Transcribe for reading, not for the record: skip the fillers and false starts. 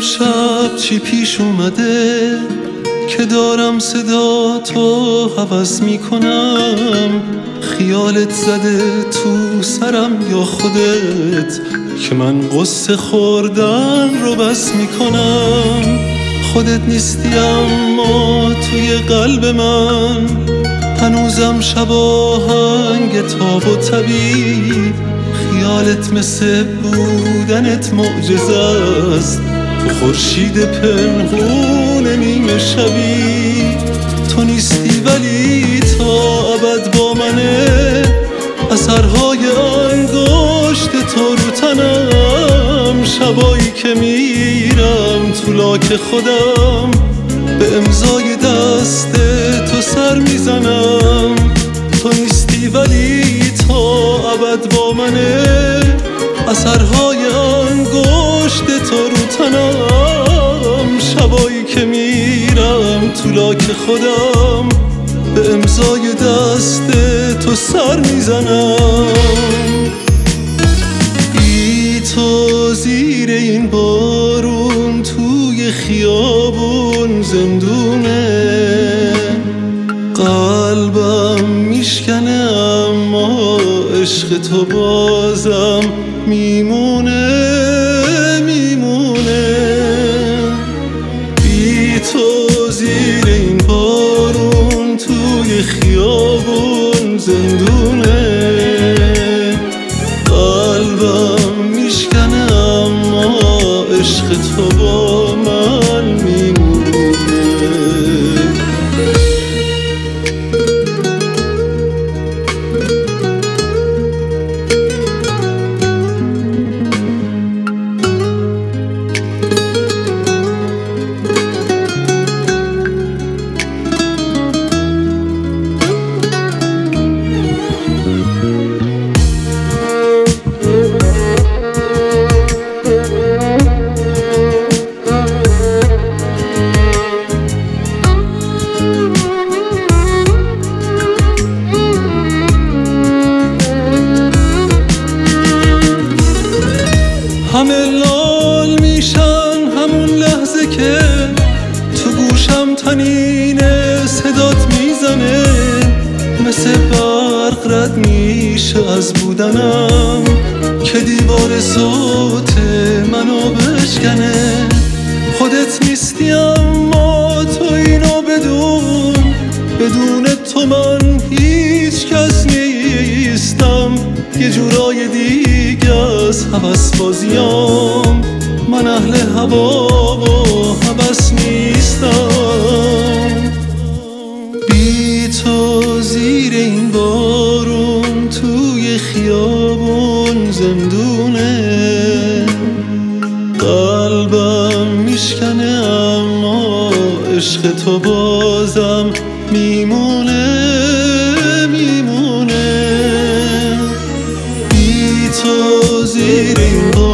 امشب چی پیش اومده که دارم صدا تو حوض میکنم؟ خیالت زده تو سرم یا خودت که من قصه خوردن رو بس میکنم؟ خودت نیستی اما توی قلب من هنوزم شباهنگ تاب و طبیب. خیالت مثل بودنت معجزه است، تو خورشید پنهون نیمه شبی. تو نیستی ولی تا ابد با منه، اثرهای انگشت تو رو تنم. شبایی که میرم تو لاک خودم به امضای دست تو سر میزنم. تو نیستی ولی تا ابد با منه، اثرهای انگشت تو رو تنم. شبایی که میرم تو لاک خودم به امضای دست تو سر میزنم. بی تو زیر این بارون توی خیابون زندونه، قلبم میشکنه اما عشق تو بازم میمونه میمونه. بی تو زیر این بارون توی خیابون زندونه، قلبم میشکنه اما عشق تو با من میمونه. همه لال میشن همون لحظه که تو گوشم طنین صدات میزنه. مثل برق رد میشه از بودنم که دیوار صوت منو بشکنه. خودت نیستی اما تو اینو بدون تو من هیچ کس نیستم. یه جورای دیگه از هوس بازیام، من اهل هوا و هوس نیستم. بی تو زیر این بارون توی خیابون زندونه، قلبم میشکنه اما عشق تو بازم میمونه میمونه. بی تو زیر این